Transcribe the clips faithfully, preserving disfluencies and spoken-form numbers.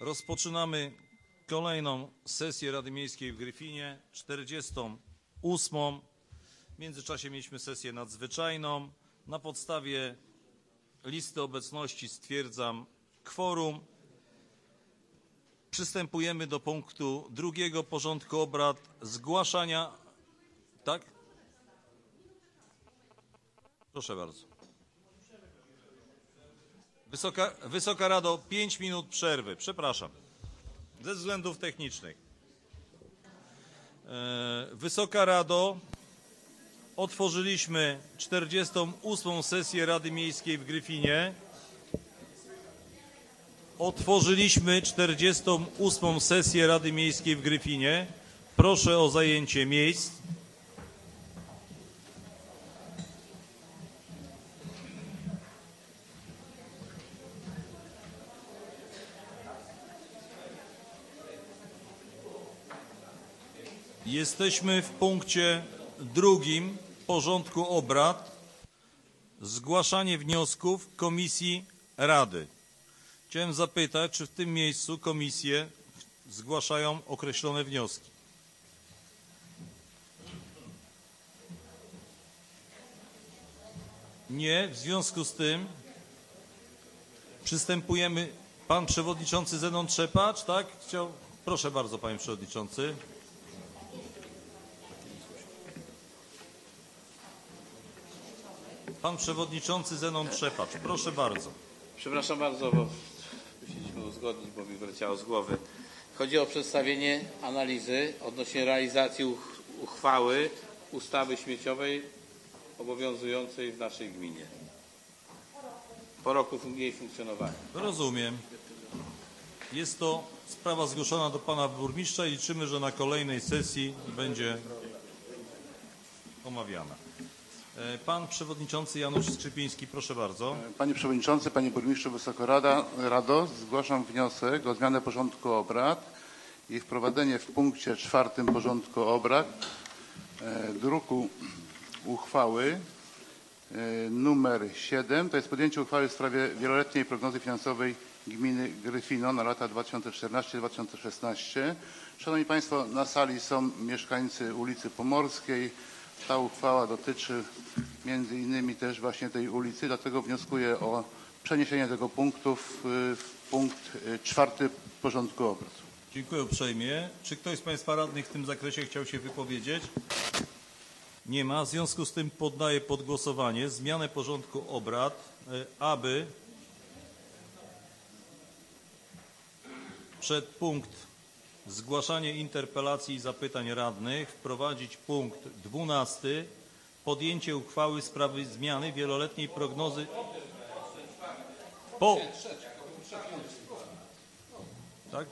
Rozpoczynamy kolejną sesję Rady Miejskiej w Gryfinie, czterdziestą ósmą. W międzyczasie mieliśmy sesję nadzwyczajną. Na podstawie listy obecności stwierdzam kworum. Przystępujemy do punktu drugiego porządku obrad. Zgłaszania. Tak? Proszę bardzo. Wysoka, Wysoka Rado, pięć minut przerwy. Przepraszam. Ze względów technicznych. Wysoka Rado, otworzyliśmy czterdziestą ósmą sesję Rady Miejskiej w Gryfinie. Otworzyliśmy czterdziestą ósmą sesję Rady Miejskiej w Gryfinie. Proszę o zajęcie miejsc. Jesteśmy w punkcie drugim porządku obrad. Zgłaszanie wniosków Komisji Rady. Chciałem zapytać, czy w tym miejscu komisje zgłaszają określone wnioski. Nie, w związku z tym przystępujemy. Pan przewodniczący Zenon Trzepacz, tak? Chciał. Proszę bardzo, panie przewodniczący. Pan przewodniczący Zenon Trzepacz, proszę bardzo. Przepraszam bardzo, bo musieliśmy uzgodnić, bo mi wyleciało z głowy. Chodzi o przedstawienie analizy odnośnie realizacji uch uchwały ustawy śmieciowej obowiązującej w naszej gminie. Po roku jej funkcjonowania. Rozumiem. Jest to sprawa zgłoszona do pana burmistrza i liczymy, że na kolejnej sesji będzie omawiana. Pan przewodniczący Janusz Skrzypiński, proszę bardzo. Panie przewodniczący, panie burmistrzu, Wysoka Rada, Rado, zgłaszam wniosek o zmianę porządku obrad i wprowadzenie w punkcie czwartym porządku obrad e, druku uchwały e, numer siedem. To jest podjęcie uchwały w sprawie wieloletniej prognozy finansowej gminy Gryfino na lata dwa tysiące czternasty do dwa tysiące szesnastego. Szanowni Państwo, na sali są mieszkańcy ulicy Pomorskiej. Ta uchwała dotyczy między innymi też właśnie tej ulicy, dlatego wnioskuję o przeniesienie tego punktu w, w punkt czwarty porządku obrad. Dziękuję uprzejmie. Czy ktoś z Państwa radnych w tym zakresie chciał się wypowiedzieć? Nie ma. W związku z tym poddaję pod głosowanie zmianę porządku obrad, aby przed punkt zgłaszanie interpelacji i zapytań radnych wprowadzić punkt dwunasty. Podjęcie uchwały w sprawie zmiany wieloletniej prognozy. Po. Tak?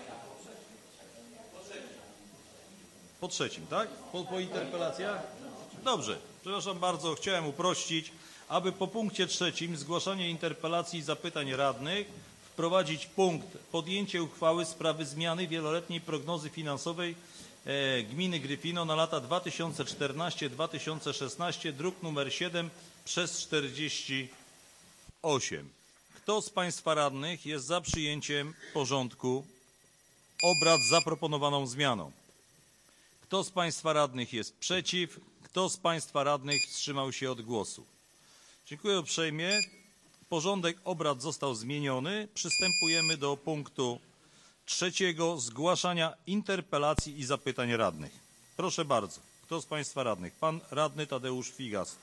Po trzecim, tak? Po, po interpelacjach? Dobrze. Przepraszam bardzo, chciałem uprościć, aby po punkcie trzecim zgłaszanie interpelacji i zapytań radnych wprowadzić punkt podjęcie uchwały w sprawie zmiany wieloletniej prognozy finansowej e, gminy Gryfino na lata dwa tysiące czternasty do dwa tysiące szesnastego, druk numer siedem przez czterdzieści osiem. Kto z Państwa radnych jest za przyjęciem porządku obrad z zaproponowaną zmianą? Kto z Państwa radnych jest przeciw? Kto z Państwa radnych wstrzymał się od głosu? Dziękuję uprzejmie. Porządek obrad został zmieniony. Przystępujemy do punktu trzeciego zgłaszania interpelacji i zapytań radnych. Proszę bardzo. Kto z Państwa radnych? Pan radny Tadeusz Figas.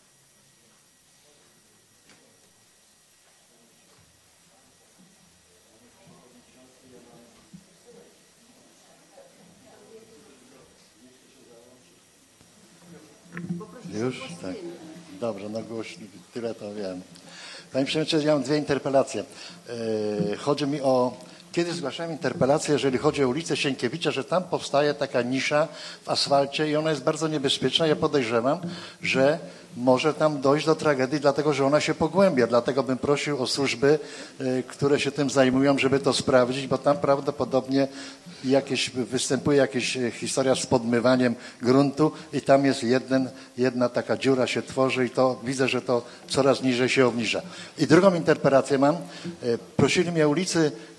Już? Tak. Dobrze, no głośno, tyle to wiem. Panie Przewodniczący, ja mam dwie interpelacje. Yy, chodzi mi o, kiedy zgłaszałem interpelację, jeżeli chodzi o ulicę Sienkiewicza, że tam powstaje taka nisza w asfalcie i ona jest bardzo niebezpieczna. Ja podejrzewam, że może tam dojść do tragedii, dlatego że ona się pogłębia. Dlatego bym prosił o służby, y, które się tym zajmują, żeby to sprawdzić, bo tam prawdopodobnie jakieś, występuje jakaś historia z podmywaniem gruntu i tam jest jeden, jedna taka dziura się tworzy i to widzę, że to coraz niżej się obniża. I drugą interpelację mam. Y, prosili mnie ulicy Naczemieckiego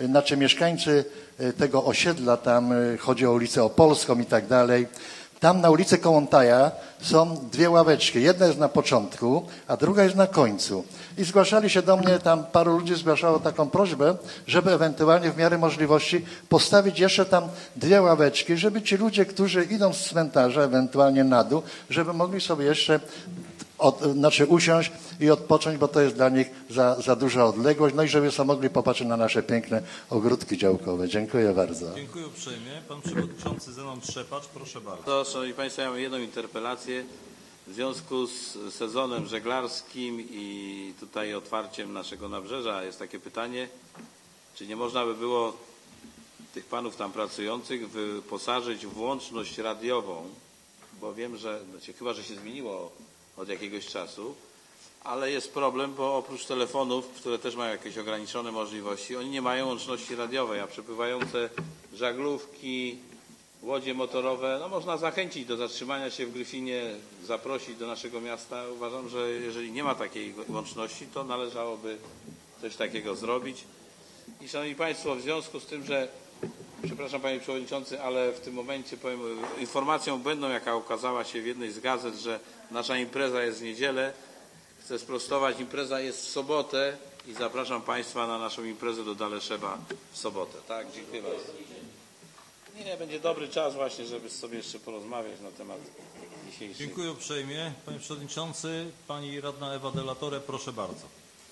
mieszkańcy tego osiedla, tam chodzi o ulicę Opolską i tak dalej, tam na ulicy Kołątaja są dwie ławeczki. Jedna jest na początku, a druga jest na końcu. I zgłaszali się do mnie, tam paru ludzi zgłaszało taką prośbę, żeby ewentualnie w miarę możliwości postawić jeszcze tam dwie ławeczki, żeby ci ludzie, którzy idą z cmentarza ewentualnie na dół, żeby mogli sobie jeszcze od, znaczy usiąść i odpocząć, bo to jest dla nich za, za duża odległość, no i żeby sobie mogli popatrzeć na nasze piękne ogródki działkowe. Dziękuję bardzo. Dziękuję uprzejmie. Pan przewodniczący Zenon Trzepacz, proszę bardzo. To, szanowni państwo, ja mam jedną interpelację w związku z sezonem żeglarskim i tutaj otwarciem naszego nabrzeża. Jest takie pytanie, czy nie można by było tych panów tam pracujących wyposażyć w łączność radiową, bo wiem, że, znaczy, chyba że się zmieniło od jakiegoś czasu, ale jest problem, bo oprócz telefonów, które też mają jakieś ograniczone możliwości, oni nie mają łączności radiowej, a przepływające żaglówki, łodzie motorowe, no można zachęcić do zatrzymania się w Gryfinie, zaprosić do naszego miasta. Uważam, że jeżeli nie ma takiej łączności, to należałoby coś takiego zrobić. I szanowni państwo, w związku z tym, że, przepraszam panie przewodniczący, ale w tym momencie powiem, informacją będą, jaka ukazała się w jednej z gazet, że nasza impreza jest w niedzielę. Chcę sprostować, impreza jest w sobotę i zapraszam państwa na naszą imprezę do Daleszewa w sobotę. Tak, dziękuję bardzo. Nie, będzie dobry czas właśnie, żeby sobie jeszcze porozmawiać na temat dzisiejszy. Dziękuję uprzejmie. Panie Przewodniczący, Pani Radna Ewa Delatore, proszę bardzo.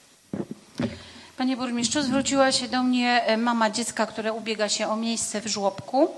Panie Burmistrzu, zwróciła się do mnie mama dziecka, które ubiega się o miejsce w żłobku.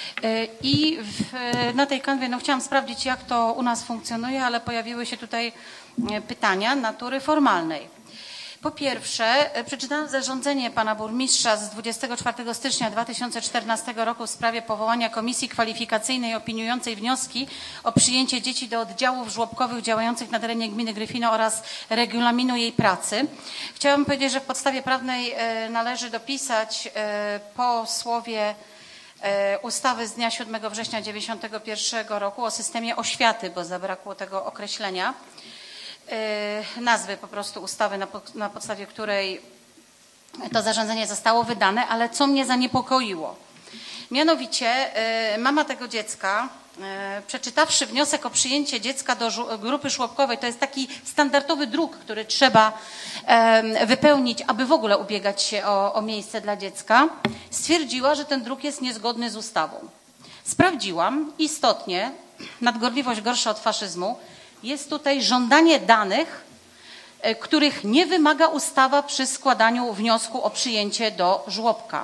I w, na tej kanwie no, chciałam sprawdzić, jak to u nas funkcjonuje, ale pojawiły się tutaj pytania natury formalnej. Po pierwsze, przeczytałam zarządzenie pana burmistrza z dwudziestego czwartego stycznia dwa tysiące czternastego roku w sprawie powołania komisji kwalifikacyjnej opiniującej wnioski o przyjęcie dzieci do oddziałów żłobkowych działających na terenie gminy Gryfino oraz regulaminu jej pracy. Chciałabym powiedzieć, że w podstawie prawnej należy dopisać po słowie ustawy z dnia siódmego września dziewięćdziesiątego pierwszego roku o systemie oświaty, bo zabrakło tego określenia. Nazwy po prostu ustawy, na podstawie której to zarządzenie zostało wydane, ale co mnie zaniepokoiło. Mianowicie mama tego dziecka, przeczytawszy wniosek o przyjęcie dziecka do grupy żłobkowej, to jest taki standardowy druk, który trzeba wypełnić, aby w ogóle ubiegać się o, o miejsce dla dziecka, stwierdziła, że ten druk jest niezgodny z ustawą. Sprawdziłam, istotnie, nadgorliwość gorsza od faszyzmu, jest tutaj żądanie danych, których nie wymaga ustawa przy składaniu wniosku o przyjęcie do żłobka.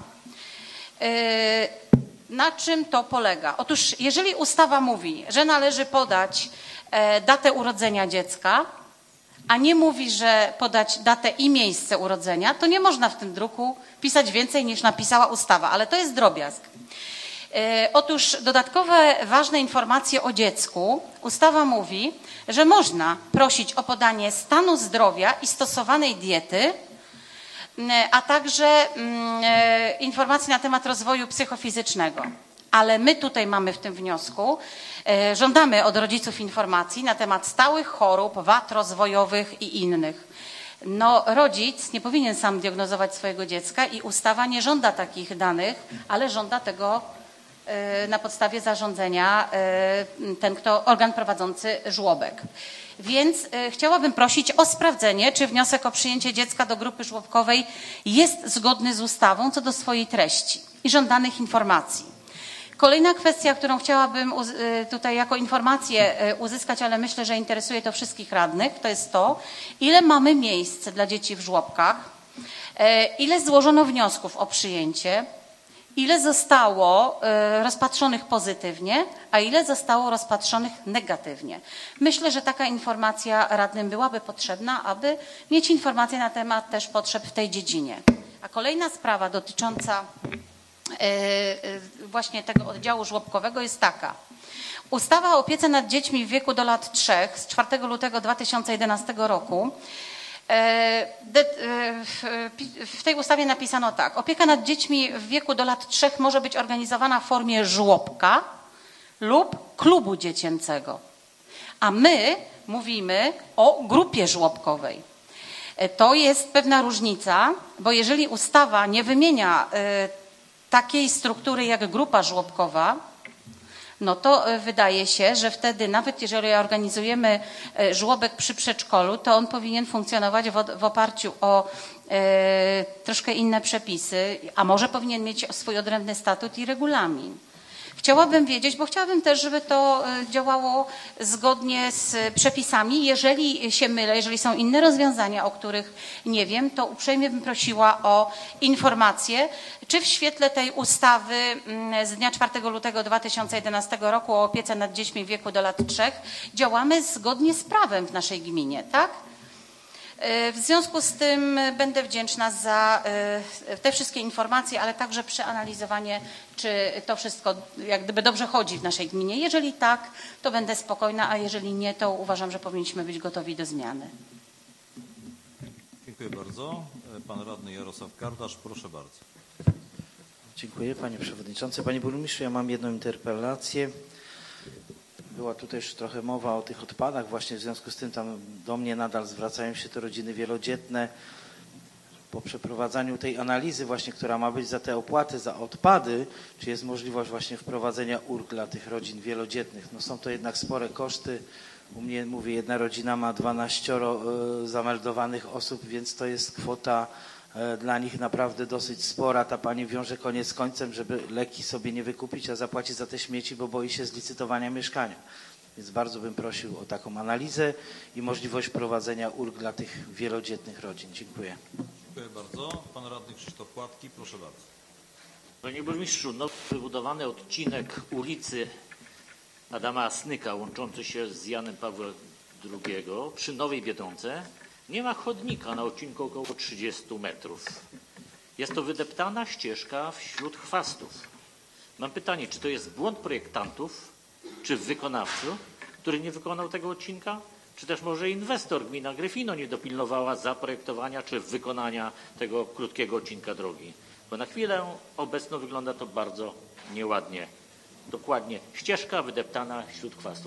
Na czym to polega? Otóż jeżeli ustawa mówi, że należy podać datę urodzenia dziecka, a nie mówi, że podać datę i miejsce urodzenia, to nie można w tym druku pisać więcej niż napisała ustawa, ale to jest drobiazg. Otóż dodatkowe ważne informacje o dziecku. Ustawa mówi, że można prosić o podanie stanu zdrowia i stosowanej diety, a także informacje na temat rozwoju psychofizycznego. Ale my tutaj mamy w tym wniosku, żądamy od rodziców informacji na temat stałych chorób, wad rozwojowych i innych. No, rodzic nie powinien sam diagnozować swojego dziecka i ustawa nie żąda takich danych, ale żąda tego na podstawie zarządzenia ten, kto organ prowadzący żłobek. Więc chciałabym prosić o sprawdzenie, czy wniosek o przyjęcie dziecka do grupy żłobkowej jest zgodny z ustawą co do swojej treści i żądanych informacji. Kolejna kwestia, którą chciałabym tutaj jako informację uzyskać, ale myślę, że interesuje to wszystkich radnych, to jest to, ile mamy miejsc dla dzieci w żłobkach, ile złożono wniosków o przyjęcie, ile zostało rozpatrzonych pozytywnie, a ile zostało rozpatrzonych negatywnie. Myślę, że taka informacja radnym byłaby potrzebna, aby mieć informacje na temat też potrzeb w tej dziedzinie. A kolejna sprawa dotycząca właśnie tego oddziału żłobkowego jest taka. Ustawa o opiece nad dziećmi w wieku do lat trzech z czwartego lutego dwa tysiące jedenastego roku. W tej ustawie napisano tak. Opieka nad dziećmi w wieku do lat trzech może być organizowana w formie żłobka lub klubu dziecięcego. A my mówimy o grupie żłobkowej. To jest pewna różnica, bo jeżeli ustawa nie wymienia takiej struktury jak grupa żłobkowa, no to wydaje się, że wtedy nawet jeżeli organizujemy żłobek przy przedszkolu, to on powinien funkcjonować w, w oparciu o e, troszkę inne przepisy, a może powinien mieć swój odrębny statut i regulamin. Chciałabym wiedzieć, bo chciałabym też, żeby to działało zgodnie z przepisami. Jeżeli się mylę, jeżeli są inne rozwiązania, o których nie wiem, to uprzejmie bym prosiła o informację, czy w świetle tej ustawy z dnia czwartego lutego dwa tysiące jedenastego roku o opiece nad dziećmi w wieku do lat trzech działamy zgodnie z prawem w naszej gminie, tak? W związku z tym będę wdzięczna za te wszystkie informacje, ale także przeanalizowanie, czy to wszystko jak gdyby dobrze chodzi w naszej gminie. Jeżeli tak, to będę spokojna, a jeżeli nie, to uważam, że powinniśmy być gotowi do zmiany. Dziękuję bardzo. Pan radny Jarosław Kardasz, proszę bardzo. Dziękuję panie przewodniczący. Panie burmistrzu, ja mam jedną interpelację. Była tutaj już trochę mowa o tych odpadach, właśnie w związku z tym tam do mnie nadal zwracają się te rodziny wielodzietne. Po przeprowadzaniu tej analizy właśnie, która ma być za te opłaty, za odpady, czy jest możliwość właśnie wprowadzenia ulg dla tych rodzin wielodzietnych. No są to jednak spore koszty. U mnie, mówię, jedna rodzina ma dwanaścioro y, zameldowanych osób, więc to jest kwota y, dla nich naprawdę dosyć spora. Ta pani wiąże koniec z końcem, żeby leki sobie nie wykupić, a zapłacić za te śmieci, bo boi się zlicytowania mieszkania. Więc bardzo bym prosił o taką analizę i możliwość wprowadzenia ulg dla tych wielodzietnych rodzin. Dziękuję. Dziękuję bardzo. Pan radny Krzysztof Płatki, proszę bardzo. Panie burmistrzu, nowy wybudowany odcinek ulicy Adama Asnyka łączący się z Janem Pawłem drugiego przy Nowej Biedronce nie ma chodnika na odcinku około trzydziestu metrów. Jest to wydeptana ścieżka wśród chwastów. Mam pytanie, czy to jest błąd projektantów, czy wykonawcy, który nie wykonał tego odcinka? Czy też może inwestor, gmina Gryfino, nie dopilnowała zaprojektowania czy wykonania tego krótkiego odcinka drogi? Bo na chwilę obecną wygląda to bardzo nieładnie. Dokładnie ścieżka wydeptana wśród chwastów.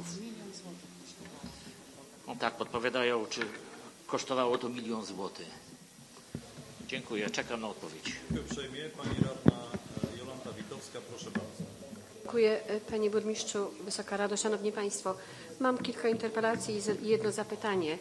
No tak, podpowiadają, czy kosztowało to milion złotych. Dziękuję, czekam na odpowiedź. Dziękuję uprzejmie. Pani radna Jolanta Witowska, proszę bardzo. Dziękuję panie burmistrzu, Wysoka Rado, szanowni państwo. Mam kilka interpelacji i jedno zapytanie.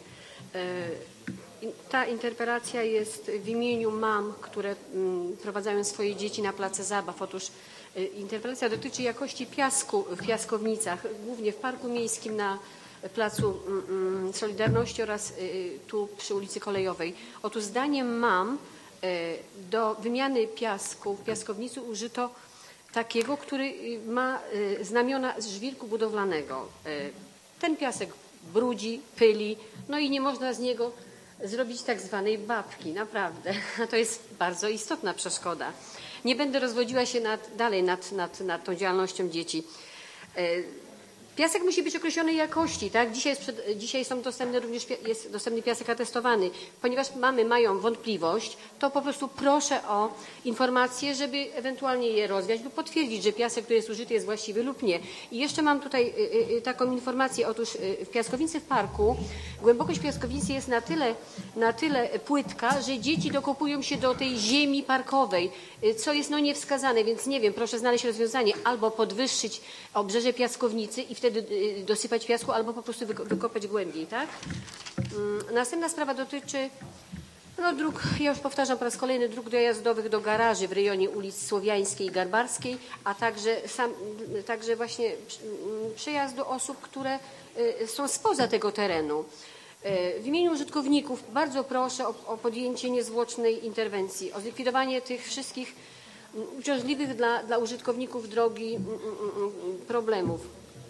Ta interpelacja jest w imieniu mam, które prowadzają swoje dzieci na place zabaw. Otóż interpelacja dotyczy jakości piasku w piaskownicach, głównie w Parku Miejskim na Placu Solidarności oraz tu przy ulicy Kolejowej. Otóż zdaniem mam do wymiany piasku w piaskownicy użyto takiego, który ma znamiona z żwirku budowlanego. Ten piasek brudzi, pyli, no i nie można z niego zrobić tak zwanej babki, naprawdę. To jest bardzo istotna przeszkoda. Nie będę rozwodziła się nad, dalej nad, nad, nad tą działalnością dzieci. Piasek musi być określonej jakości, tak? Dzisiaj, jest przed, dzisiaj są dostępne również jest dostępny piasek atestowany. Ponieważ mamy mają wątpliwość, to po prostu proszę o informację, żeby ewentualnie je rozwiać lub potwierdzić, że piasek, który jest użyty, jest właściwy lub nie. I jeszcze mam tutaj y, y, taką informację. Otóż y, w piaskownicy w parku głębokość piaskownicy jest na tyle, na tyle płytka, że dzieci dokopują się do tej ziemi parkowej, y, co jest no niewskazane, więc nie wiem, proszę znaleźć rozwiązanie albo podwyższyć obrzeże piaskownicy i wtedy dosypać piasku, albo po prostu wykopać głębiej, tak? Następna sprawa dotyczy no, dróg, ja już powtarzam po raz kolejny, dróg dojazdowych do garaży w rejonie ulic Słowiańskiej i Garbarskiej, a także, sam, także właśnie przejazdu osób, które są spoza tego terenu. W imieniu użytkowników bardzo proszę o, o podjęcie niezwłocznej interwencji, o zlikwidowanie tych wszystkich uciążliwych dla, dla użytkowników drogi problemów.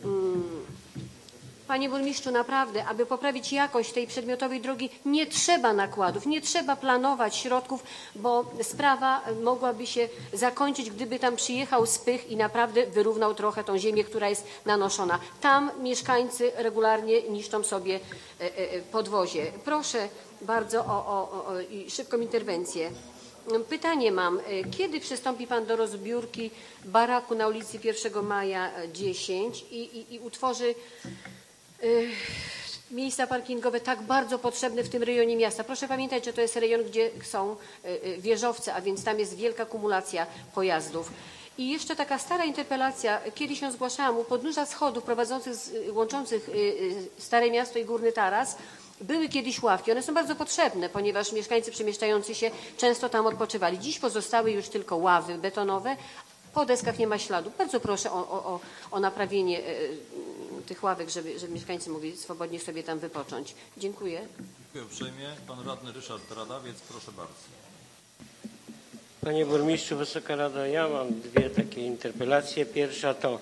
Panie burmistrzu, naprawdę, aby poprawić jakość tej przedmiotowej drogi, nie trzeba nakładów, nie trzeba planować środków, bo sprawa mogłaby się zakończyć, gdyby tam przyjechał spych i naprawdę wyrównał trochę tą ziemię, która jest nanoszona. Tam mieszkańcy regularnie niszczą sobie podwozie. Proszę bardzo o, o, o szybką interwencję. Pytanie mam, kiedy przystąpi Pan do rozbiórki baraku na ulicy pierwszego maja dziesięć i, i, i utworzy y, miejsca parkingowe tak bardzo potrzebne w tym rejonie miasta. Proszę pamiętać, że to jest rejon, gdzie są wieżowce, a więc tam jest wielka kumulacja pojazdów. I jeszcze taka stara interpelacja, kiedyś ją zgłaszałam, u podnóża schodów prowadzących, z, łączących Stare Miasto i Górny Taras, były kiedyś ławki. One są bardzo potrzebne, ponieważ mieszkańcy przemieszczający się często tam odpoczywali. Dziś pozostały już tylko ławy betonowe. Po deskach nie ma śladu. Bardzo proszę o, o, o naprawienie tych ławek, żeby, żeby mieszkańcy mogli swobodnie sobie tam wypocząć. Dziękuję. Dziękuję uprzejmie. Pan radny Ryszard Radawiec, proszę bardzo. Panie burmistrzu, Wysoka Rado, ja mam dwie takie interpelacje. Pierwsza to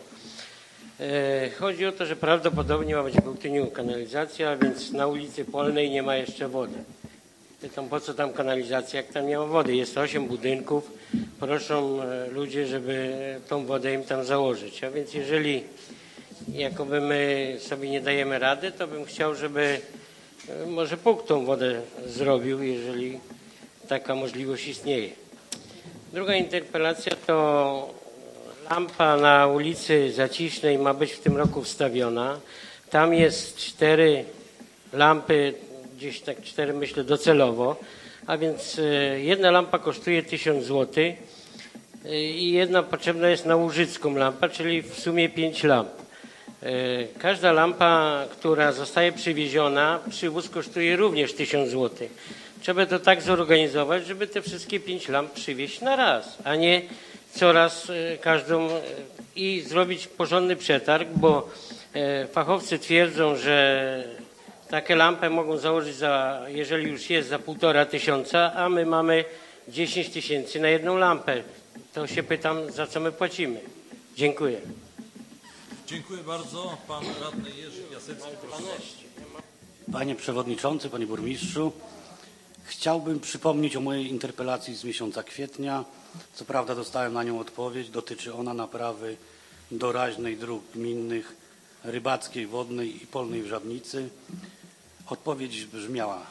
e, chodzi o to, że prawdopodobnie ma być w Bełtyniu kanalizacja, a więc na ulicy Polnej nie ma jeszcze wody. Pytam, po co tam kanalizacja, jak tam nie ma wody? Jest osiem budynków. Proszą e, ludzie, żeby tą wodę im tam założyć. A więc jeżeli jakoby my sobie nie dajemy rady, to bym chciał, żeby e, może Puk tą wodę zrobił, jeżeli taka możliwość istnieje. Druga interpelacja to lampa na ulicy Zacisznej ma być w tym roku wstawiona. Tam jest cztery lampy, gdzieś tak cztery myślę docelowo, a więc jedna lampa kosztuje tysiąc złotych i jedna potrzebna jest na Łużycką lampa, czyli w sumie pięć lamp. Każda lampa, która zostaje przywieziona, przywóz kosztuje również tysiąc złotych. Trzeba to tak zorganizować, żeby te wszystkie pięć lamp przywieźć na raz, a nie coraz każdą i zrobić porządny przetarg, bo fachowcy twierdzą, że takie lampy mogą założyć za, jeżeli już jest, za półtora tysiąca, a my mamy dziesięć tysięcy na jedną lampę. To się pytam, za co my płacimy. Dziękuję. Dziękuję bardzo. Pan radny Jerzy Piasecki, proszę. Panie Przewodniczący, Panie Burmistrzu, chciałbym przypomnieć o mojej interpelacji z miesiąca kwietnia. Co prawda dostałem na nią odpowiedź. Dotyczy ona naprawy doraźnej dróg gminnych Rybackiej, Wodnej i Polnej w Żabnicy. Odpowiedź brzmiała: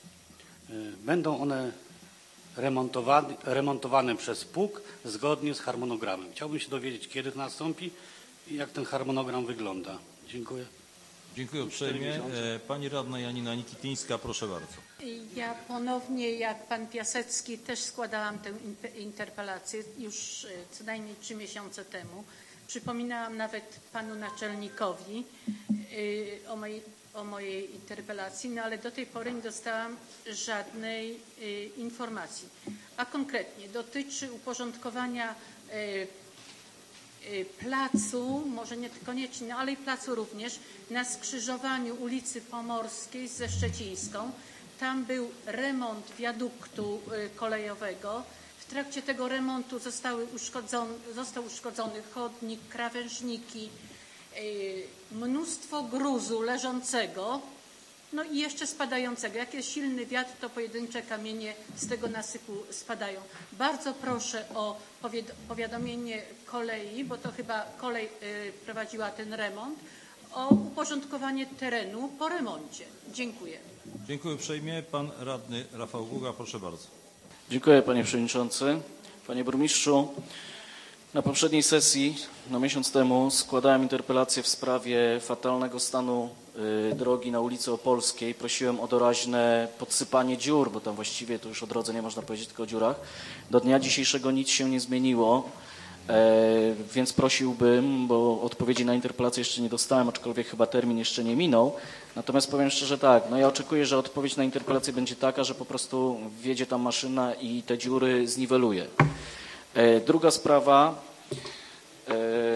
będą one remontowane, remontowane przez Puk zgodnie z harmonogramem. Chciałbym się dowiedzieć, kiedy to nastąpi i jak ten harmonogram wygląda. Dziękuję. Dziękuję uprzejmie. Pani radna Janina Nikityńska, proszę bardzo. Ja ponownie, jak pan Piasecki, też składałam tę interpelację już co najmniej trzy miesiące temu. Przypominałam nawet panu naczelnikowi o mojej, o mojej interpelacji, no ale do tej pory nie dostałam żadnej informacji. A konkretnie dotyczy uporządkowania placu, może nie koniecznie, no ale i placu również, na skrzyżowaniu ulicy Pomorskiej ze Szczecińską. Tam był remont wiaduktu kolejowego. W trakcie tego remontu zostały uszkodzone, został uszkodzony chodnik, krawężniki, mnóstwo gruzu leżącego, no i jeszcze spadającego. Jak jest silny wiatr, to pojedyncze kamienie z tego nasypu spadają. Bardzo proszę o powiadomienie kolei, bo to chyba kolej prowadziła ten remont, o uporządkowanie terenu po remoncie. Dziękuję. Dziękuję uprzejmie. Pan radny Rafał Guga, proszę bardzo. Dziękuję, panie przewodniczący. Panie burmistrzu, na poprzedniej sesji, no miesiąc temu, składałem interpelację w sprawie fatalnego stanu y, drogi na ulicy Opolskiej. Prosiłem o doraźne podsypanie dziur, bo tam właściwie to już o drodze nie można powiedzieć, tylko o dziurach. Do dnia dzisiejszego nic się nie zmieniło, e, więc prosiłbym, bo odpowiedzi na interpelację jeszcze nie dostałem, aczkolwiek chyba termin jeszcze nie minął. Natomiast powiem szczerze tak, no ja oczekuję, że odpowiedź na interpelację będzie taka, że po prostu wjedzie tam maszyna i te dziury zniweluje. E, druga sprawa, e,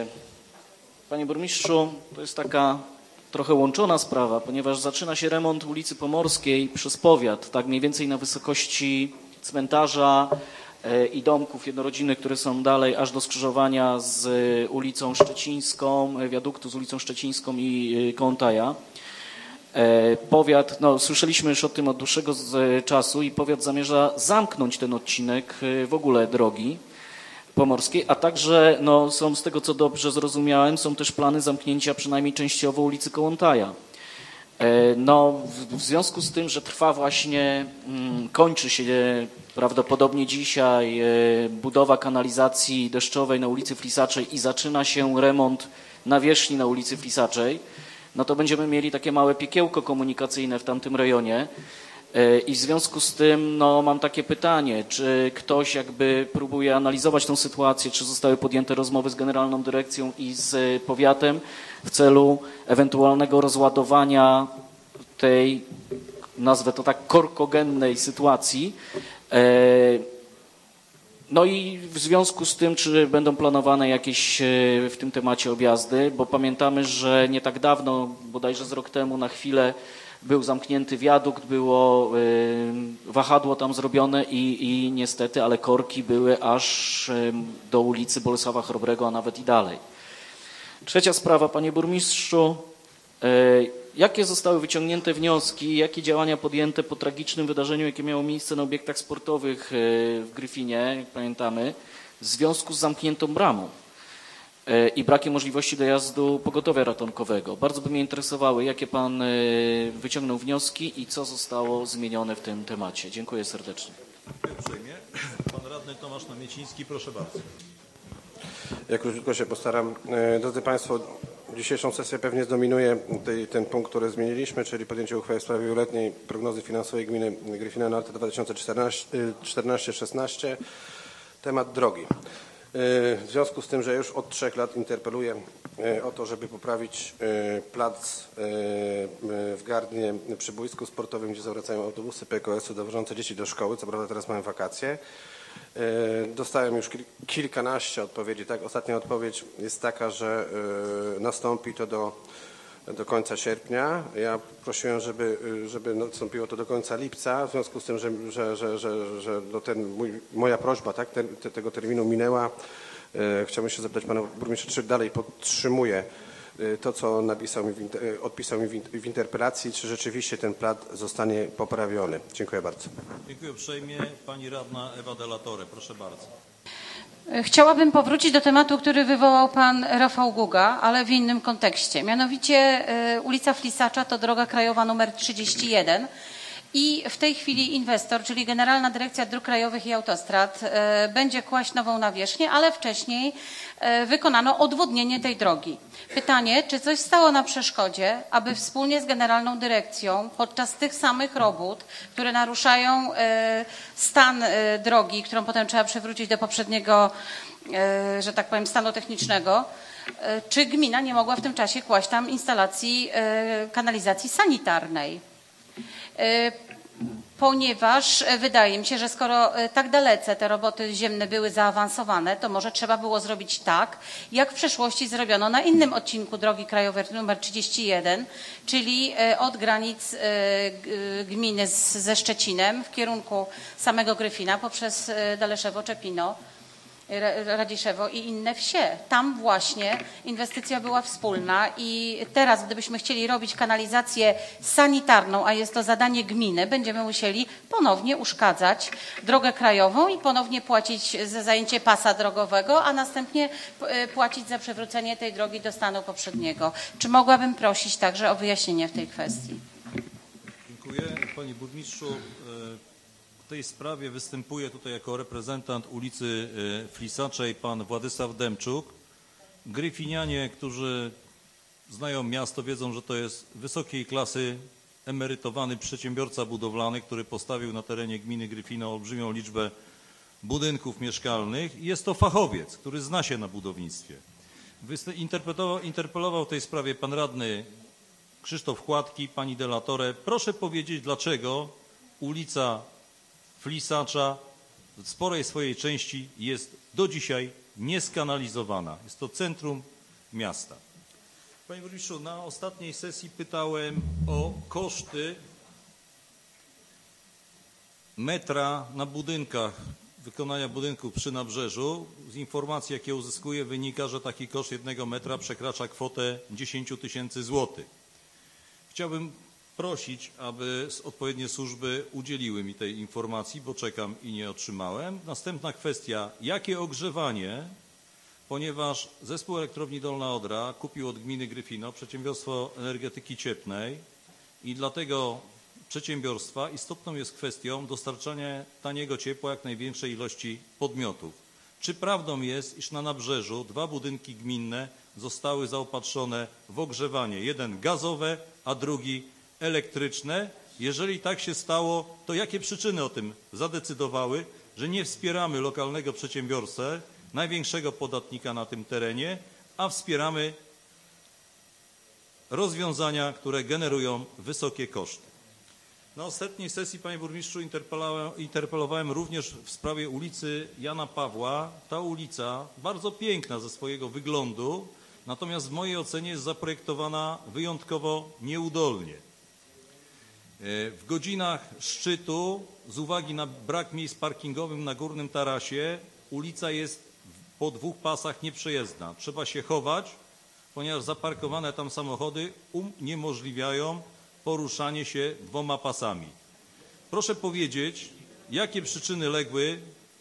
panie burmistrzu, to jest taka trochę łączona sprawa, ponieważ zaczyna się remont ulicy Pomorskiej przez powiat, tak mniej więcej na wysokości cmentarza e, i domków jednorodzinnych, które są dalej aż do skrzyżowania z ulicą Szczecińską, wiaduktu z ulicą Szczecińską i e, Kołątaja. Powiat, no słyszeliśmy już o tym od dłuższego czasu i powiat zamierza zamknąć ten odcinek w ogóle drogi pomorskiej, a także no, są z tego, co dobrze zrozumiałem, są też plany zamknięcia przynajmniej częściowo ulicy Kołątaja. No, w związku z tym, że trwa właśnie, kończy się prawdopodobnie dzisiaj budowa kanalizacji deszczowej na ulicy Flisaczej i zaczyna się remont nawierzchni na ulicy Flisaczej, no to będziemy mieli takie małe piekiełko komunikacyjne w tamtym rejonie. I w związku z tym no, mam takie pytanie, czy ktoś jakby próbuje analizować tę sytuację, czy zostały podjęte rozmowy z Generalną Dyrekcją i z powiatem w celu ewentualnego rozładowania tej, nazwę to tak, korkogennej sytuacji. No i w związku z tym, czy będą planowane jakieś w tym temacie objazdy, bo pamiętamy, że nie tak dawno, bodajże z rok temu na chwilę był zamknięty wiadukt, było wahadło tam zrobione i, i niestety, ale korki były aż do ulicy Bolesława Chrobrego, a nawet i dalej. Trzecia sprawa, panie burmistrzu. Jakie zostały wyciągnięte wnioski, jakie działania podjęte po tragicznym wydarzeniu, jakie miało miejsce na obiektach sportowych w Gryfinie, jak pamiętamy, w związku z zamkniętą bramą i brakiem możliwości dojazdu pogotowia ratunkowego? Bardzo by mnie interesowały, jakie pan wyciągnął wnioski i co zostało zmienione w tym temacie. Dziękuję serdecznie. Uprzejmie. Pan radny Tomasz Namieciński, proszę bardzo. Ja króciutko się postaram. Drodzy Państwo, dzisiejszą sesję pewnie zdominuje ten punkt, który zmieniliśmy, czyli podjęcie uchwały w sprawie wieloletniej prognozy finansowej gminy Gryfina na lata dwa tysiące czternaście szesnaście. Temat drogi. W związku z tym, że już od trzech lat interpeluję o to, żeby poprawić plac w Gardnie przy boisku sportowym, gdzie zawracają autobusy P K O S-u dowożące dzieci do szkoły. Co prawda teraz mamy wakacje. Dostałem już kilkanaście odpowiedzi. Tak, ostatnia odpowiedź jest taka, że nastąpi to do, do końca sierpnia. Ja prosiłem, żeby, żeby nastąpiło to do końca lipca. W związku z tym, że, że, że, że, że no ten mój, moja prośba, tak, te, te, tego terminu minęła. Chciałbym się zapytać pana burmistrza, czy dalej podtrzymuje to, co napisał mi w, odpisał mi w interpelacji, czy rzeczywiście ten plac zostanie poprawiony. Dziękuję bardzo. Dziękuję uprzejmie. Pani radna Ewa de la Torre, proszę bardzo. Chciałabym powrócić do tematu, który wywołał pan Rafał Guga, ale w innym kontekście. Mianowicie y, ulica Flisacza to droga krajowa numer trzydzieści jeden. I w tej chwili inwestor, czyli Generalna Dyrekcja Dróg Krajowych i Autostrad, e, będzie kłaść nową nawierzchnię, ale wcześniej e, wykonano odwodnienie tej drogi. Pytanie, czy coś stało na przeszkodzie, aby wspólnie z Generalną Dyrekcją podczas tych samych robót, które naruszają e, stan e, drogi, którą potem trzeba przywrócić do poprzedniego, e, że tak powiem, stanu technicznego, e, czy gmina nie mogła w tym czasie kłaść tam instalacji e, kanalizacji sanitarnej? Ponieważ wydaje mi się, że skoro tak dalece te roboty ziemne były zaawansowane, to może trzeba było zrobić tak, jak w przeszłości zrobiono na innym odcinku drogi krajowej numer trzydzieści jeden, czyli od granic gminy ze Szczecinem w kierunku samego Gryfina poprzez Daleszewo, Czepino, Radziszewo i inne wsie. Tam właśnie inwestycja była wspólna i teraz, gdybyśmy chcieli robić kanalizację sanitarną, a jest to zadanie gminy, będziemy musieli ponownie uszkadzać drogę krajową i ponownie płacić za zajęcie pasa drogowego, a następnie płacić za przywrócenie tej drogi do stanu poprzedniego. Czy mogłabym prosić także o wyjaśnienie w tej kwestii? Dziękuję. Panie burmistrzu, w tej sprawie występuje tutaj jako reprezentant ulicy Flisaczej pan Władysław Demczuk. Gryfinianie, którzy znają miasto, wiedzą, że to jest wysokiej klasy emerytowany przedsiębiorca budowlany, który postawił na terenie gminy Gryfino olbrzymią liczbę budynków mieszkalnych. Jest to fachowiec, który zna się na budownictwie. Interpelował, interpelował w tej sprawie pan radny Krzysztof Chładki, pani de la Torre. Proszę powiedzieć, dlaczego ulica Flisacza w sporej swojej części jest do dzisiaj nieskanalizowana. Jest to centrum miasta. Panie burmistrzu, na ostatniej sesji pytałem o koszty metra na budynkach, wykonania budynków przy Nabrzeżu. Z informacji, jakie uzyskuję, wynika, że taki koszt jednego metra przekracza kwotę dziesięć tysięcy złotych. Chciałbym prosić, aby odpowiednie służby udzieliły mi tej informacji, bo czekam i nie otrzymałem. Następna kwestia, jakie ogrzewanie, ponieważ Zespół Elektrowni Dolna Odra kupił od gminy Gryfino przedsiębiorstwo energetyki cieplnej i dla tego przedsiębiorstwa istotną jest kwestią dostarczania taniego ciepła jak największej ilości podmiotów. Czy prawdą jest, iż na Nabrzeżu dwa budynki gminne zostały zaopatrzone w ogrzewanie, jeden gazowe, a drugi elektryczne? Jeżeli tak się stało, to jakie przyczyny o tym zadecydowały, że nie wspieramy lokalnego przedsiębiorcę, największego podatnika na tym terenie, a wspieramy rozwiązania, które generują wysokie koszty? Na ostatniej sesji, panie burmistrzu, interpelowałem, interpelowałem również w sprawie ulicy Jana Pawła. Ta ulica, bardzo piękna ze swojego wyglądu, natomiast w mojej ocenie jest zaprojektowana wyjątkowo nieudolnie. W godzinach szczytu, z uwagi na brak miejsc parkingowych na Górnym Tarasie, ulica jest po dwóch pasach nieprzejezdna. Trzeba się chować, ponieważ zaparkowane tam samochody uniemożliwiają poruszanie się dwoma pasami. Proszę powiedzieć, jakie przyczyny legły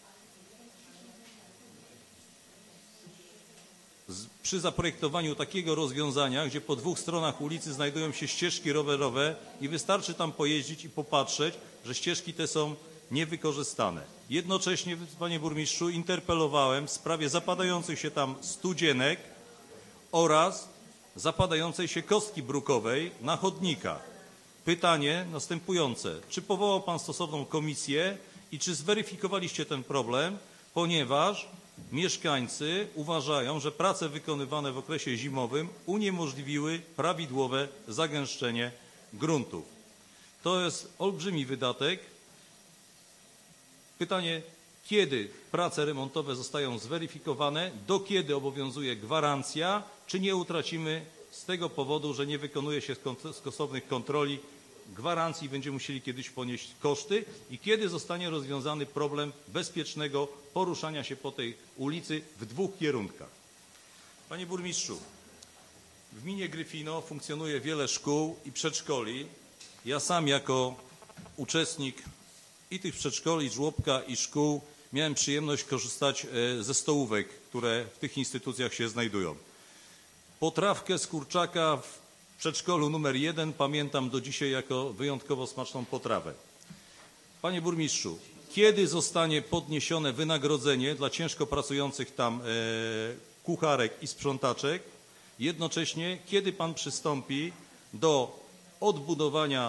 z, przy zaprojektowaniu takiego rozwiązania, gdzie po dwóch stronach ulicy znajdują się ścieżki rowerowe i wystarczy tam pojeździć i popatrzeć, że ścieżki te są niewykorzystane. Jednocześnie, panie burmistrzu, interpelowałem w sprawie zapadających się tam studzienek oraz zapadającej się kostki brukowej na chodnikach. Pytanie następujące. Czy powołał pan stosowną komisję i czy zweryfikowaliście ten problem, ponieważ mieszkańcy uważają, że prace wykonywane w okresie zimowym uniemożliwiły prawidłowe zagęszczenie gruntów. To jest olbrzymi wydatek. Pytanie, kiedy prace remontowe zostają zweryfikowane, do kiedy obowiązuje gwarancja, czy nie utracimy z tego powodu, że nie wykonuje się stosownych kontroli, gwarancji, będziemy musieli kiedyś ponieść koszty i kiedy zostanie rozwiązany problem bezpiecznego poruszania się po tej ulicy w dwóch kierunkach. Panie burmistrzu, w gminie Gryfino funkcjonuje wiele szkół i przedszkoli. Ja sam jako uczestnik i tych przedszkoli, żłobka i szkół miałem przyjemność korzystać ze stołówek, które w tych instytucjach się znajdują. Potrawkę z kurczaka w przedszkolu numer jeden pamiętam do dzisiaj jako wyjątkowo smaczną potrawę. Panie burmistrzu, kiedy zostanie podniesione wynagrodzenie dla ciężko pracujących tam e, kucharek i sprzątaczek? Jednocześnie, kiedy pan przystąpi do odbudowania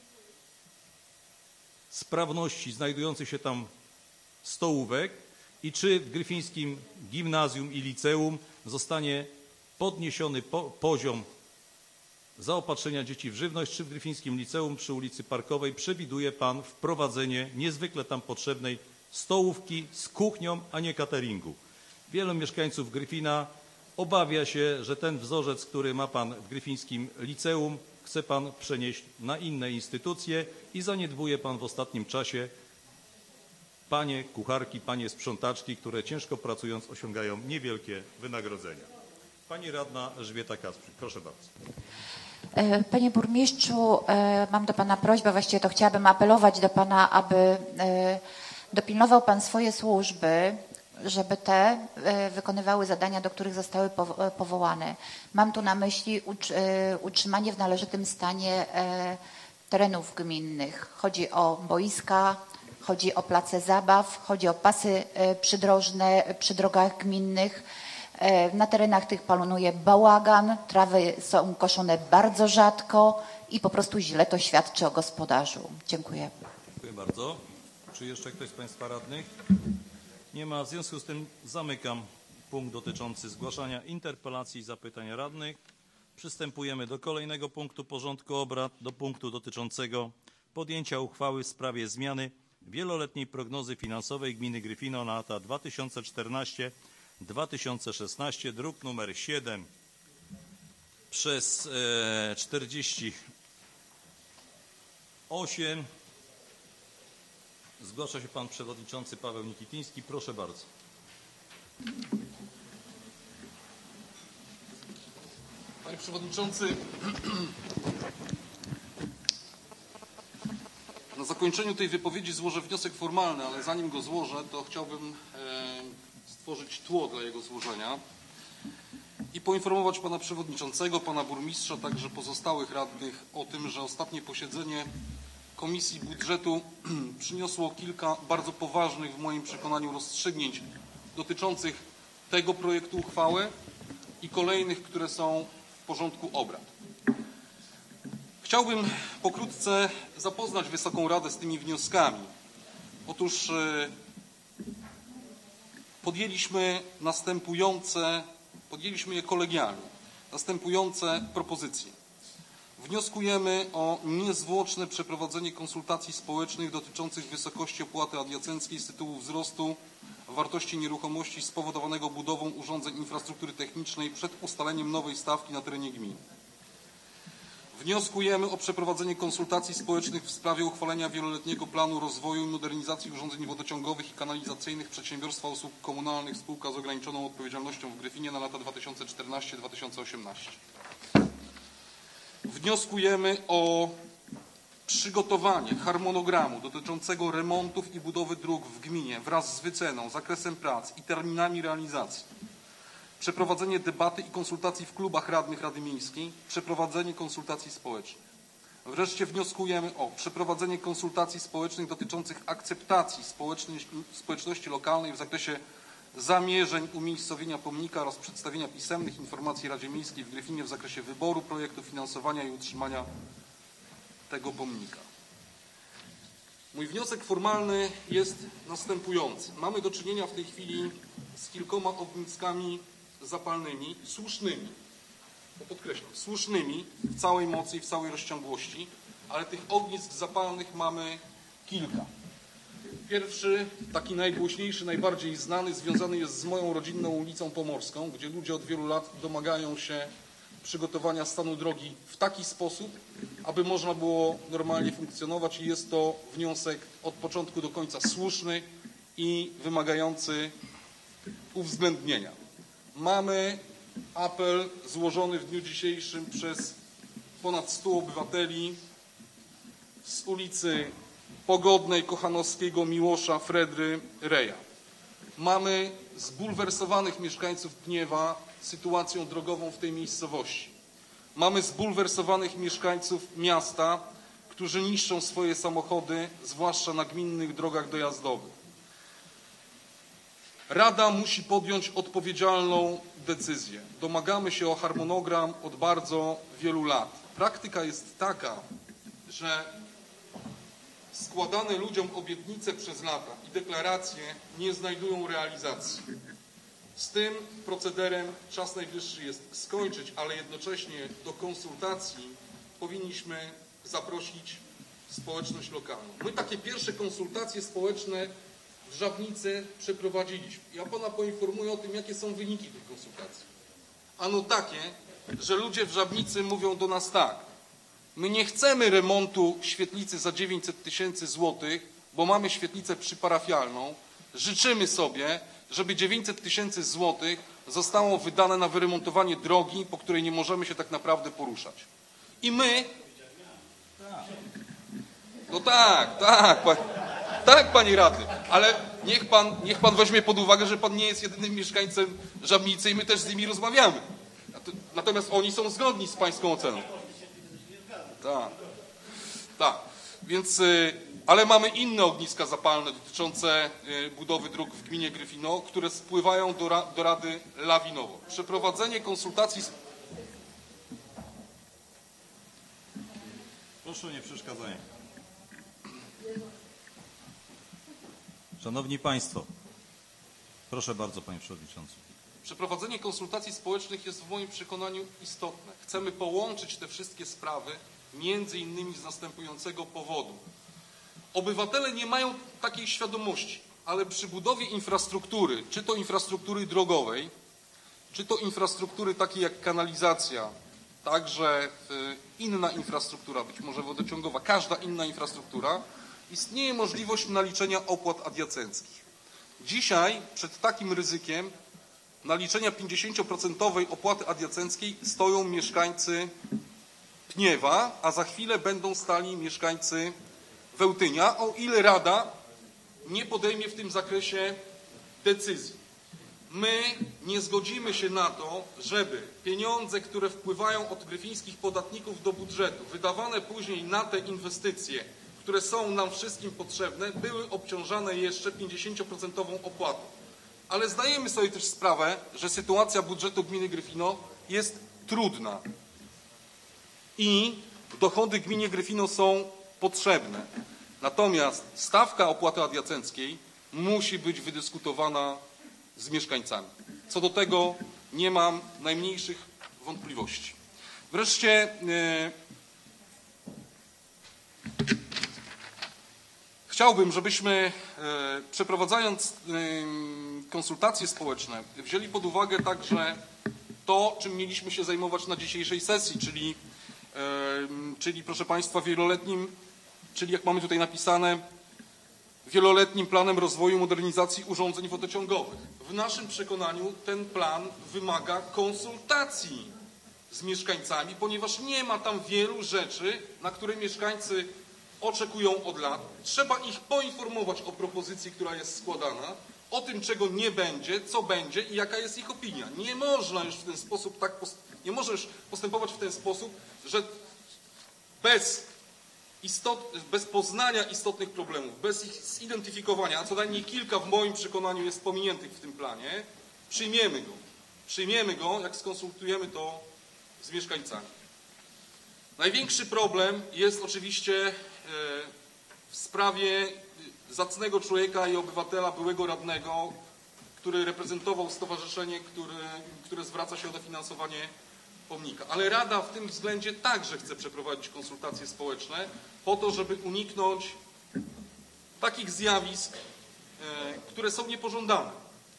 sprawności znajdujących się tam stołówek i czy w gryfińskim gimnazjum i liceum zostanie podniesiony po, poziom zaopatrzenia dzieci w żywność, czy w gryfińskim liceum przy ulicy Parkowej przewiduje pan wprowadzenie niezwykle tam potrzebnej stołówki z kuchnią, a nie cateringu. Wielu mieszkańców Gryfina obawia się, że ten wzorzec, który ma pan w gryfińskim liceum, chce pan przenieść na inne instytucje i zaniedbuje pan w ostatnim czasie panie kucharki, panie sprzątaczki, które ciężko pracując osiągają niewielkie wynagrodzenia. Pani radna Elżbieta Kasprzyk, proszę bardzo. Panie burmistrzu, mam do pana prośbę, właściwie to chciałabym apelować do pana, aby dopilnował pan swoje służby, żeby te wykonywały zadania, do których zostały powołane. Mam tu na myśli utrzymanie w należytym stanie terenów gminnych. Chodzi o boiska, chodzi o place zabaw, chodzi o pasy przydrożne przy drogach gminnych. Na terenach tych panuje bałagan, trawy są koszone bardzo rzadko i po prostu źle to świadczy o gospodarzu. Dziękuję. Dziękuję bardzo. Czy jeszcze ktoś z państwa radnych? Nie ma. W związku z tym zamykam punkt dotyczący zgłaszania interpelacji i zapytań radnych. Przystępujemy do kolejnego punktu porządku obrad, do punktu dotyczącego podjęcia uchwały w sprawie zmiany wieloletniej prognozy finansowej gminy Gryfino na lata dwa tysiące czternaście do dwa tysiące szesnaście, druk numer siedem przez czterdzieści osiem. Zgłasza się pan przewodniczący Paweł Nikityński. Proszę bardzo. Panie przewodniczący, na zakończeniu tej wypowiedzi złożę wniosek formalny, ale zanim go złożę, to chciałbym stworzyć tło dla jego złożenia i poinformować pana przewodniczącego, pana burmistrza, także pozostałych radnych o tym, że ostatnie posiedzenie Komisji Budżetu przyniosło kilka bardzo poważnych w moim przekonaniu rozstrzygnięć dotyczących tego projektu uchwały i kolejnych, które są w porządku obrad. Chciałbym pokrótce zapoznać Wysoką Radę z tymi wnioskami. Otóż podjęliśmy następujące, podjęliśmy je kolegialnie, następujące propozycje. Wnioskujemy o niezwłoczne przeprowadzenie konsultacji społecznych dotyczących wysokości opłaty adiacenckiej z tytułu wzrostu wartości nieruchomości spowodowanego budową urządzeń infrastruktury technicznej przed ustaleniem nowej stawki na terenie gminy. Wnioskujemy o przeprowadzenie konsultacji społecznych w sprawie uchwalenia wieloletniego planu rozwoju i modernizacji urządzeń wodociągowych i kanalizacyjnych Przedsiębiorstwa Usług Komunalnych Spółka z ograniczoną odpowiedzialnością w Gryfinie na lata dwa tysiące czternasty do dwa tysiące osiemnastego. Wnioskujemy o przygotowanie harmonogramu dotyczącego remontów i budowy dróg w gminie wraz z wyceną, zakresem prac i terminami realizacji. Przeprowadzenie debaty i konsultacji w klubach radnych Rady Miejskiej, przeprowadzenie konsultacji społecznych. Wreszcie wnioskujemy o przeprowadzenie konsultacji społecznych dotyczących akceptacji społeczności lokalnej w zakresie zamierzeń umiejscowienia pomnika oraz przedstawienia pisemnych informacji Radzie Miejskiej w Gryfinie w zakresie wyboru projektu, finansowania i utrzymania tego pomnika. Mój wniosek formalny jest następujący. Mamy do czynienia w tej chwili z kilkoma ogniskami zapalnymi, słusznymi, to podkreślam, słusznymi w całej mocy i w całej rozciągłości, ale tych ognisk zapalnych mamy kilka. Pierwszy, taki najgłośniejszy, najbardziej znany, związany jest z moją rodzinną ulicą Pomorską, gdzie ludzie od wielu lat domagają się przygotowania stanu drogi w taki sposób, aby można było normalnie funkcjonować i jest to wniosek od początku do końca słuszny i wymagający uwzględnienia. Mamy apel złożony w dniu dzisiejszym przez ponad stu obywateli z ulicy Pogodnej, Kochanowskiego, Miłosza, Fredry, Reja. Mamy zbulwersowanych mieszkańców Pniewa sytuacją drogową w tej miejscowości. Mamy zbulwersowanych mieszkańców miasta, którzy niszczą swoje samochody, zwłaszcza na gminnych drogach dojazdowych. Rada musi podjąć odpowiedzialną decyzję. Domagamy się o harmonogram od bardzo wielu lat. Praktyka jest taka, że składane ludziom obietnice przez lata i deklaracje nie znajdują realizacji. Z tym procederem czas najwyższy jest skończyć, ale jednocześnie do konsultacji powinniśmy zaprosić społeczność lokalną. My takie pierwsze konsultacje społeczne w Żabnicy przeprowadziliśmy. Ja pana poinformuję o tym, jakie są wyniki tych konsultacji. Ano takie, że ludzie w Żabnicy mówią do nas tak: my nie chcemy remontu świetlicy za dziewięćset tysięcy złotych, bo mamy świetlicę przyparafialną. Życzymy sobie, żeby dziewięćset tysięcy złotych zostało wydane na wyremontowanie drogi, po której nie możemy się tak naprawdę poruszać. I my... No tak, tak, pa, tak, panie radny, ale niech pan, niech pan weźmie pod uwagę, że pan nie jest jedynym mieszkańcem Żabnicy i my też z nimi rozmawiamy. Natomiast oni są zgodni z pańską oceną. Tak, tak. Więc, ale mamy inne ogniska zapalne dotyczące budowy dróg w gminie Gryfino, które spływają do, do Rady lawinowo. Przeprowadzenie konsultacji... Z... Proszę o nieprzeszkadzanie. Szanowni Państwo, proszę bardzo, panie przewodniczący. Przeprowadzenie konsultacji społecznych jest w moim przekonaniu istotne. Chcemy połączyć te wszystkie sprawy między innymi z następującego powodu. Obywatele nie mają takiej świadomości, ale przy budowie infrastruktury, czy to infrastruktury drogowej, czy to infrastruktury takiej jak kanalizacja, także inna infrastruktura, być może wodociągowa, każda inna infrastruktura, istnieje możliwość naliczenia opłat adiacenckich. Dzisiaj przed takim ryzykiem naliczenia pięćdziesięcioprocentowej opłaty adiacenckiej stoją mieszkańcy Pniewa, a za chwilę będą stali mieszkańcy Wełtynia, o ile Rada nie podejmie w tym zakresie decyzji. My nie zgodzimy się na to, żeby pieniądze, które wpływają od gryfińskich podatników do budżetu, wydawane później na te inwestycje, które są nam wszystkim potrzebne, były obciążane jeszcze pięćdziesięcioprocentową opłatą. ale zdajemy sobie też sprawę, że sytuacja budżetu gminy Gryfino jest trudna i dochody gminie Gryfino są potrzebne. Natomiast stawka opłaty adiacenckiej musi być wydyskutowana z mieszkańcami. Co do tego nie mam najmniejszych wątpliwości. Wreszcie yy, chciałbym, żebyśmy yy, przeprowadzając yy, konsultacje społeczne wzięli pod uwagę także to, czym mieliśmy się zajmować na dzisiejszej sesji, czyli, yy, czyli proszę Państwa, wieloletnim, czyli jak mamy tutaj napisane, wieloletnim planem rozwoju modernizacji urządzeń wodociągowych. W naszym przekonaniu ten plan wymaga konsultacji z mieszkańcami, ponieważ nie ma tam wielu rzeczy, na które mieszkańcy oczekują od lat. Trzeba ich poinformować o propozycji, która jest składana, o tym, czego nie będzie, co będzie i jaka jest ich opinia. Nie można już w ten sposób tak nie możesz postępować w ten sposób, że bez Istot, bez poznania istotnych problemów, bez ich zidentyfikowania, a co najmniej kilka w moim przekonaniu jest pominiętych w tym planie, przyjmiemy go. Przyjmiemy go, jak skonsultujemy to z mieszkańcami. Największy problem jest oczywiście w sprawie zacnego człowieka i obywatela, byłego radnego, który reprezentował stowarzyszenie, które, które zwraca się o dofinansowanie pomnika. Ale Rada w tym względzie także chce przeprowadzić konsultacje społeczne po to, żeby uniknąć takich zjawisk, które są niepożądane.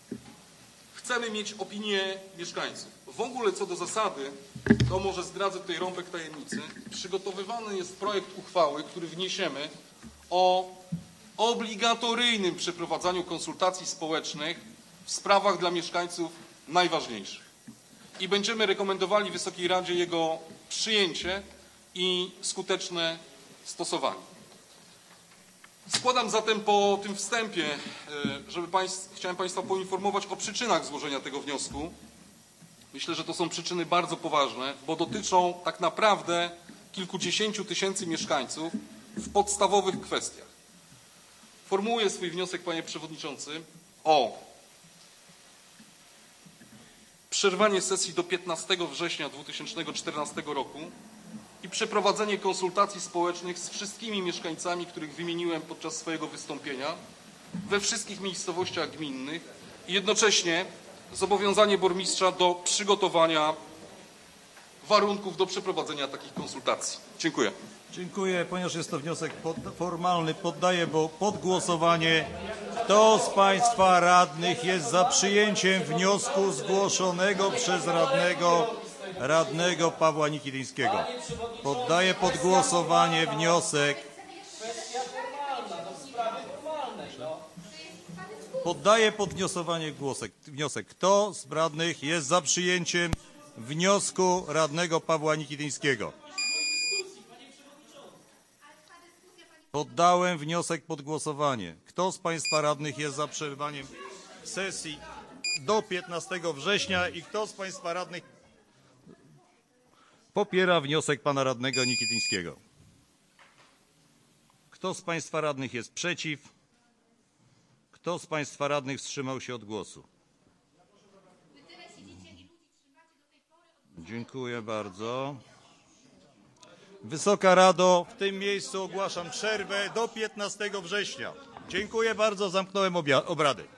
Chcemy mieć opinię mieszkańców. W ogóle co do zasady, to może zdradzę tutaj rąbek tajemnicy, przygotowywany jest projekt uchwały, który wniesiemy o obligatoryjnym przeprowadzaniu konsultacji społecznych w sprawach dla mieszkańców najważniejszych. I będziemy rekomendowali Wysokiej Radzie jego przyjęcie i skuteczne stosowanie. Składam zatem po tym wstępie, żeby państw, chciałem Państwa poinformować o przyczynach złożenia tego wniosku. Myślę, że to są przyczyny bardzo poważne, bo dotyczą tak naprawdę kilkudziesięciu tysięcy mieszkańców w podstawowych kwestiach. Formułuję swój wniosek, Panie Przewodniczący, o przerwanie sesji do piętnastego września dwa tysiące czternastego roku i przeprowadzenie konsultacji społecznych z wszystkimi mieszkańcami, których wymieniłem podczas swojego wystąpienia, we wszystkich miejscowościach gminnych i jednocześnie zobowiązanie burmistrza do przygotowania warunków do przeprowadzenia takich konsultacji. Dziękuję. Dziękuję. Ponieważ jest to wniosek pod, formalny, poddaję bo pod głosowanie. Kto z Państwa radnych jest za przyjęciem wniosku zgłoszonego przez radnego, radnego Pawła Nikityńskiego? Poddaję pod głosowanie wniosek. Poddaję pod głosowanie wniosek. wniosek. Kto z radnych jest za przyjęciem wniosku radnego Pawła Nikityńskiego? Poddałem wniosek pod głosowanie. Kto z Państwa radnych jest za przerwaniem sesji do piętnastego września i kto z Państwa radnych popiera wniosek pana radnego Nikityńskiego? Kto z Państwa radnych jest przeciw? Kto z Państwa radnych wstrzymał się od głosu? Dziękuję bardzo. Wysoka Rado, w tym miejscu ogłaszam przerwę do piętnastego września. Dziękuję bardzo, zamknąłem obrady.